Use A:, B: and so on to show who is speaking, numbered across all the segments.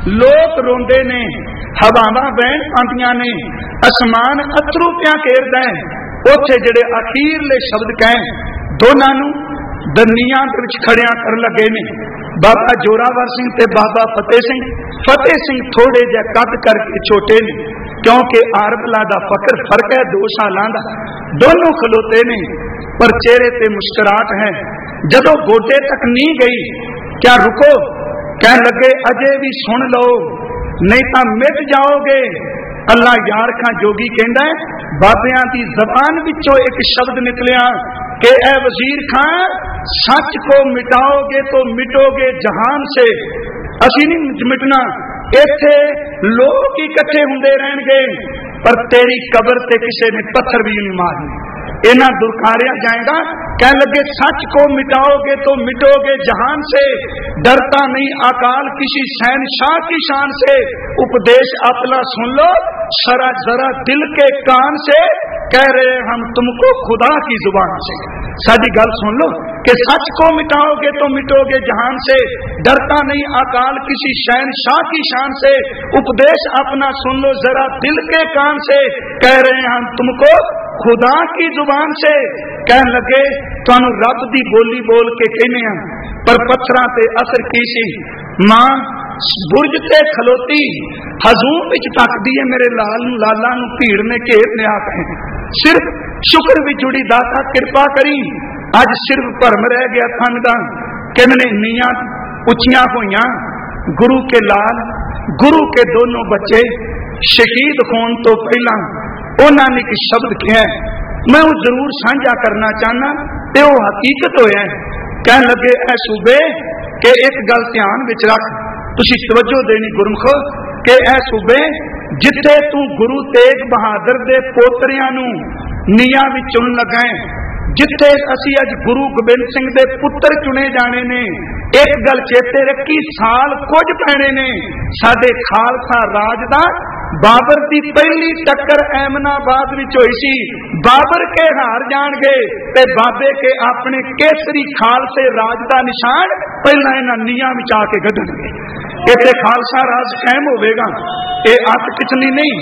A: लोक रोंदे ने, हवावां बहन आंदियां ने, आसमान अथरू पिया घेरदा है। उत्थे जिहड़े अखीरले शब्द कहे दोनां नूं दरनियां दे विच खड़ियां कर लगे ने बाबा जोरावर सिंह ते बाबा फतेह सिंह। फतेह सिंह थोड़े जे कद करके छोटे ने, क्योंकि आरबला दा फर्क है 2 सालां दा। दोनों खलोते ने पर चेहरे ते मुस्कुराहट है। जदों गोडे तक नहीं गई, क्या रुको, कह लगे अजे भी सुन लो नहीं तां मिट जाओगे। अल्लाह यार खां जोगी कहंदा है, बाबियां दी ज़बान विचों एक शब्द निकलिया कि ए वजीर खां, सच को मिटाओगे तो मिटोगे जहान से। असीं नहीं मिटना, इत्थे लोग इकट्ठे हुंदे रहणगे पर तेरी कबर ते किसी ने पत्थर भी नहीं मारने। इन्हां दुरकारिया जाएगा। कह लगे सच को मिटाओगे तो मिटोगे जहान से, डरता नहीं अकाल किसी शहनशाह की शान से। उपदेश अपना सुन लो सरा जरा दिल के कान से, कह रहे हम तुमको खुदा की जुबान से। साडी गल सुन लो कि सच को मिटाओगे तो मिटोगे जहान से, डरता नहीं अकाल किसी शहनशाह की शान से। उपदेश अपना सुन लो जरा दिल के कान से, कह रहे हम तुमको खुदा की जुबान से। कह लगे तुहानू रब दी बोली बोल के कहने हैं, पर पत्थरां ते असर की सी। मां बुरज ते खलोती हजूम विच तकदी है, मेरे लाला नू भीड़ ने घेर लिया। सिर्फ शुक्र भी जुड़ी दाता कृपा करी, अज सिर्फ भरम रह गया थन दा। किन्ने नीयां उचियां होइयां, गुरु के लाल गुरु के दोनों बच्चे शहीद होने तो पहला उन्होंने एक शब्द कहा, मैं वो जरूर साझा करना चाहना, ते वो हकीकत होया। कह लगे ऐ सूबे के एक गल ध्यान विच रख, तुसी तवज्जो देनी गुरमुखो, कि ऐ सूबे जिथे तू गुरु तेग बहादुर दे पोतरियां नू नीयां विच चुन लगा है, जिथे असी अज गुरु गोबिंद सिंह दे पुत्र चुने जाने ने, एक गल चेते रखी साल कुछ पैने ने साडे खालसा राज दा। बाबर की पहली टक्कर एमनाबाद विच होई सी, बाबर के हार जाणगे ते बाबे के अपने केसरी खालसे राज दा निशान पहला इन्हां नीयां विच आके गढ़णगे। इत्थे खालसा राज कायम होवेगा। ये अत किचली नहीं,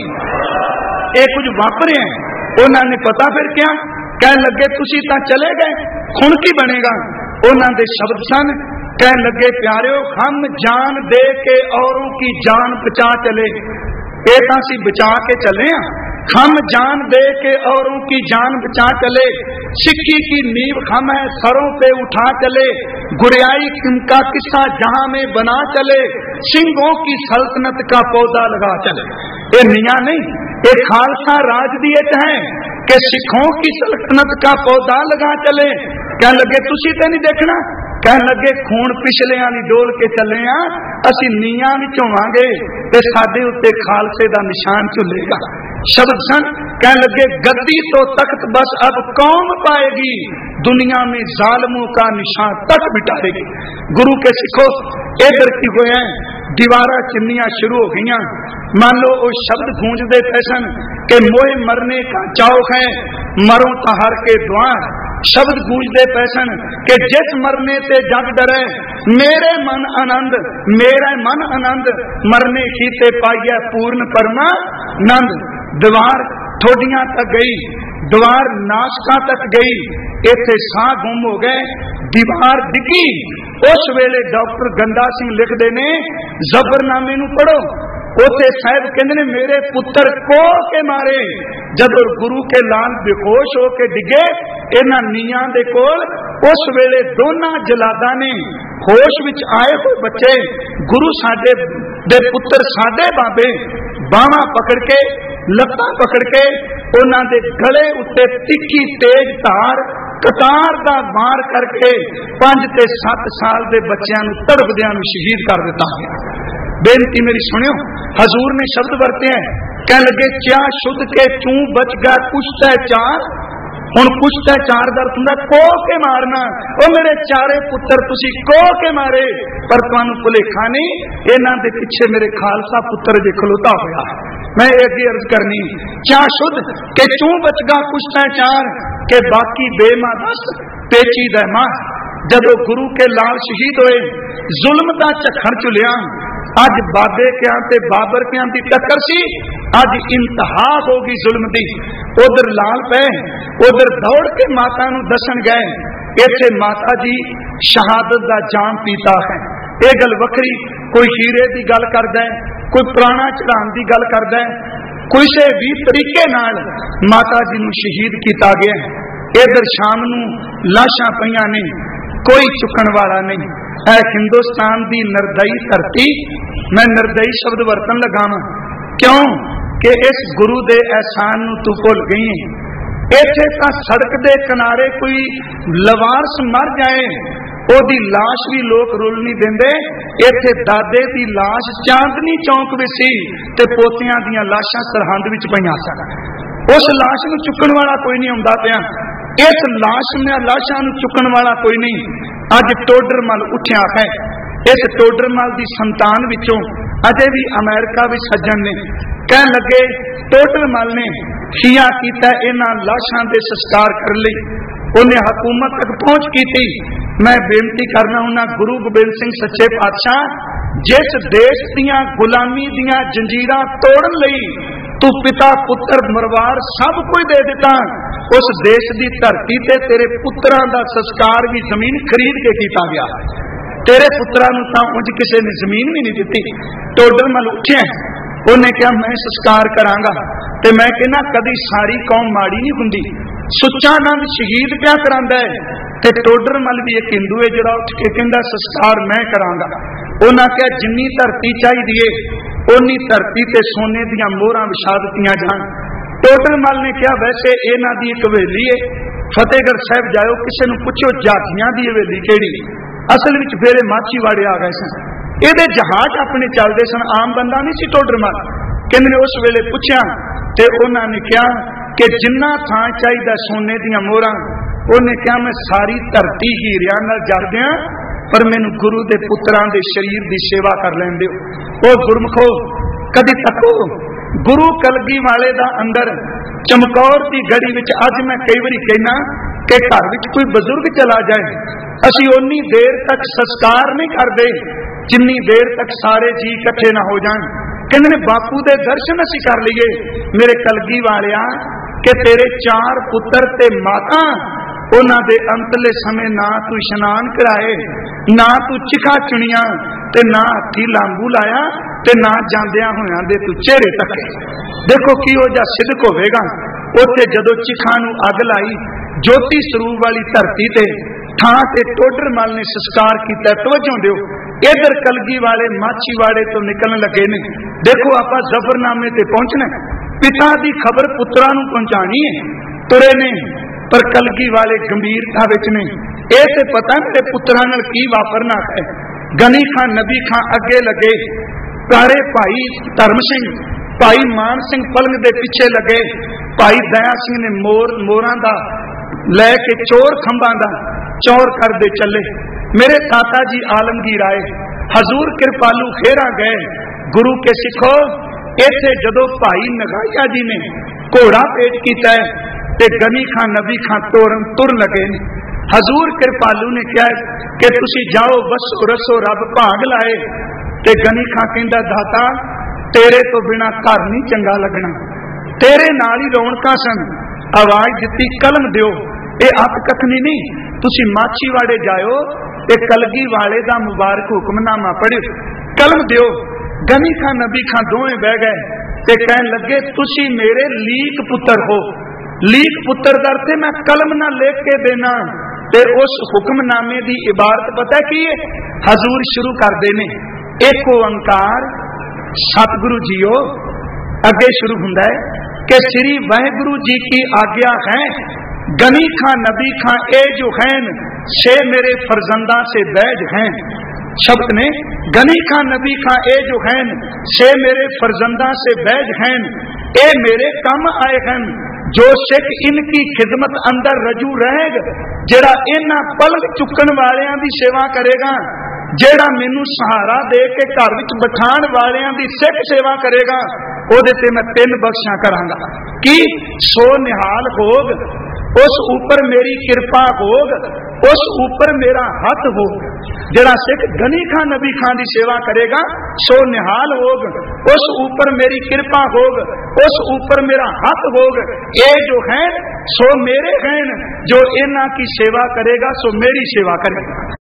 A: ये कुछ वापरिया है। उन्होंने पता फिर क्या कह लगे, तुसी तां चले गए, हुण की बनेगा। उन्हां दे शब्द सन, कह लगे प्यारिओ हम जान दे के औरों की जान बचा चले। ये तां असीं बचा के चले हैं, हम जान दे के औरों की जान बचा चले। सिक्की की नींव हम है सरों पे उठा चले, गुरियाई का किस्सा जहां में बना चले, सिंहों की सल्तनत का पौधा लगा चले। ये निया नहीं, ये खालसा राज दी है कि सिखों की सल्तनत का पौधा लगा चले। कह लगे तुसी तो नहीं देखना, कह लगे खून पिछलियां दी डोल के चले आ, असी नीयां विच होवांगे ते साडे उत्ते खालसे दा निशान झुलेगा। शब्द सन, कह लगे गद्दी तो तख्त बस अब कौम पाएगी, दुनिया में जालिमों का निशान तक मिटाएगी। गुरु के सिखो इधर की होया, दीवारा चिन्नियां शुरू हो गईयां। मान लो वो शब्द गूंजदे पैसन के मोए मरने का चाव है, मरो तो हर के द्वार। शब्द गूंजदे पैसन के जिस मरने से जग डरे, मेरे मन आनंद मेरा मन आनंद, मरने की ते पाइया पूर्ण परमानंद। दीवार ठोडियां तक गई, दीवार नाशका तक गई, इथे साह गुम हो गए, दीवार डिगी। उस वेले डॉक्टर गंदा सिंह लिखते ने, जबरनामे नू पढ़ो, उसे साहब कहते ने मेरे पुत्र को के मारे। जब गुरु के लाल बेहोश होके डिगे इन्हां नीयां दे कोल, उस वेले दोनों जलादा ने होश विच आए हुए बच्चे, गुरु साडे दे पुत्र साडे बाबे, बावां पकड़ के लत्तां पकड़ के उन्हां दे गले उत्ते तिखी तेज धार कतार दा मार करके 5 ते 7 साल दे बच्चों नूं तड़पदियां नूं शहीद कर दिता गया। बेनती मेरी सुनियो, हजूर ने शब्द वरते हैं, कह लगे क्या शुद्ध के चू बच गया कुछ चार। हुण कुछ चार दर्द हुंदा को के मारना, ओ मेरे चारे पुत्र तुसी को के मारे, पर तुहानू भुलेखा नहीं इन्हां दे पिछे मेरे खालसा पुत्र जे खलोता होया। मैं एक अर्ज करनी, क्या शुद्ध के चू बच गया कुछ चार, के बाकी बेमादस पेचीदा मार। जदों गुरु के लाल शहीद होए, जुल्म दा झखड़ चुलिया, अज बाबे क्या ते बाबर क्या की टक्कर सी, अज इंतहा हो गई जुल्म दी। उधर लाल पे उधर दौड़ के माता नूं दसन गए, इत्थे माता जी शहादत दा जाम पीता है। ये गल वखरी, कोई हीरे की गल करदा है, कोई पुराना चढ़ाण की गल करदा है, किसी भी तरीके नाल माता जी नूं शहीद किया गया है। इधर शाम नूं लाशां पईयां ने, कोई चुकण वाला नहीं। ऐ हिंदुस्तान की निर्दयी धरती, मैं निर्दयी शब्द वरतन लगा वां क्यों कि इस गुरु दे एहसान नूं तू भुल गई है। इत्थे तां सड़क दे किनारे कोई लवारस मर जाए, ओदी लाश भी लोग रुल नहीं देंदे। इत्थे दादे दी लाश चांदनी चौक विच सी ते पोतियां दीयां लाशां सरहंद विच पईयां सन। उस लाश नूं चुकण वाला कोई नहीं आउंदा पिया, इस लाशां नूं चुकण वाला कोई नहीं। अज टोडरमल उठिया है, इस टोडरमल की संतान विचों अजे भी अमेरिका विच सज्जन ने कह लगे टोडरमल ने खिया किया इन्हां लाशां दे संस्कार कर लई, उन्हें हुकूमत तक पहुंच की थी। मैं बेनती करना हुन्ना गुरु गोबिंद सिंह सच्चे पातशाह, जिस देश दियां गुलामी दियां जंजीरां तोड़न लई तू पिता पुत्र मरवार सब कुछ दे दिता, उस देश की धरती ते तेरे पुत्रां दा संस्कार भी जमीन खरीद के किया गया। तेरे पुत्रां नूं तां उंज किसी ने जमीन भी नहीं दिती। टोडरमल उठिया, उन्हें कहा मैं संस्कार करांगा, ते मैं कहना कदी सारी कौम माड़ी नहीं हुंदी। सुच्चा नंद शहीद क्या करांदा है, ते टोडरमल भी एक हिंदू है जिहड़ा उठ के कहंदा संस्कार मैं करांगा। उन्हां कहा जिन्नी धरती चाहिए उन्नी धरती ते सोने दियां मोहरां विछा दित्तियां जाण। टोडरमल ने कहा वैसे इन्हां दी एक हवेली है, फतेहगढ़ साहिब जाओ, किसी नूं पुछो जातियां दी हवेली किहड़ी। असल विच फेरे माछीवाड़े आ गए सन, इहदे जहाज अपने चलदे सन, आम बंदा नहीं सी टोडरमल। किन्ने उस वेले पुछया ते उन्हां ने कहा कि जिन्ना थां चाहिदा सोने दियां मोहरां, उन्हें कहा मैं सारी धरती हीरियां नाल जड़ दियां, पर मैनू गुरु दे पुत्रां दे शरीर की सेवा कर लैण दिओ। ओ गुरमुखो कदी तको गुरु कलगी वाले दा अंदर चमकौर की गड़ी विच अज मैं कई बारी कहना कि घर विच कोई बजुर्ग चला जाए, असी उन्नी देर तक संस्कार नहीं करते जिन्नी देर तक सारे जी इकट्ठे ना हो जाए। कहते बापू दे दर्शन असी कर लीए। मेरे कलगी वालिया कि तेरे 4 पुत्र ते माता, उन्हां दे अंतले समय ना तू इशनान कराए, ना तू चिखा चुनिया, ते ना हथी लांबू लाया, ते ना जांदियां होयां दे तू चेहरे तके। देखो की हो जा सिदक होवेगा। उत्थे जदों चिखा नूं अग लाई ज्योति स्वरूप वाली धरती ते थां ते टोडरमल ने संस्कार किया। तवज्जो दिओ, इधर कलगी वाले माछीवाड़े तो निकलने लगे ने। देखो आपां जफरनामे ते पहुंचना, पिता दी खबर पुत्रां नूं पहुंचानी है, तुरे ने पर कलगी वाले गंभीरता विच ने। ये ते पता मेरे पुत्रां नाल की वापरना है। गनी खां नबी खां अगे लगे, प्यारे भाई धर्म सिंह भाई मान सिंह पलंग दे पिछे लगे, भाई दया सिंह ने मोरां दा लैके चोर खंभां दा चौर करदे चले। मेरे ताता जी आलमगीर आए, हजूर कृपालू खेरा गए। गुरु के सिखो इत्थे जदों भाई नगाइया जी ने घोड़ा पेश किया ते गनी खां नबी खां तुर लगे। हजूर कृपालू ने कहा कि तुसी जाओ बसो रसो रब भाग लाए। ते गनी खां कहंदा दाता तेरे तो बिना घर नहीं चंगा लगना, तेरे नाल ही रौनकां सन। आवाज दिती कलम दिओ, ये अत कथनी नहीं, तुसी माछीवाड़े जाओ, ये कलगी वाले दा मुबारक हुक्मनामा पढ़ियो, कलम दिओ। गनी खां नबी खां दोवें बह गए ते कहन लगे तुसी मेरे लीक पुत्र हो। लीक पुत्र दरते मैं कलम ना लिख के देना। ते उस हुक्मनामे की इबारत पता की है? हजूर शुरू कर देने एक ओंकार सतगुरु जीओ, अगे शुरू हुंदा है कि श्री वाहिगुरु जी की आज्ञा है। गनी खां नबी खां ए जो हैं से मेरे फरजंदा से बैज हैं। शब्द ने गनी खां नबी खां ए जो हैं से मेरे फरजंदा से बैज हैं। ए मेरे कम आए हैं, जो सिख इनकी खिदमत अंदर रजू रहेगा, जेड़ा इन्हां पलक चुकन वालियां दी सेवा करेगा, जेड़ा मैनू सहारा दे के घर विच बिठाण वालियां दी सिख सेवा करेगा, ओदे ते मैं 3 बख्शा करांगा। कि सो निहाल होग, उस ऊपर मेरी कृपा होग, उस ऊपर मेरा हथ होग। जिहड़ा सिख गनी खान नबी खान की सेवा करेगा सो निहाल होग, उस ऊपर मेरी कृपा होग, उस ऊपर मेरा हथ होग। ये जो है सो मेरे हैं, जो इन्हां की सेवा करेगा सो मेरी सेवा करेगा।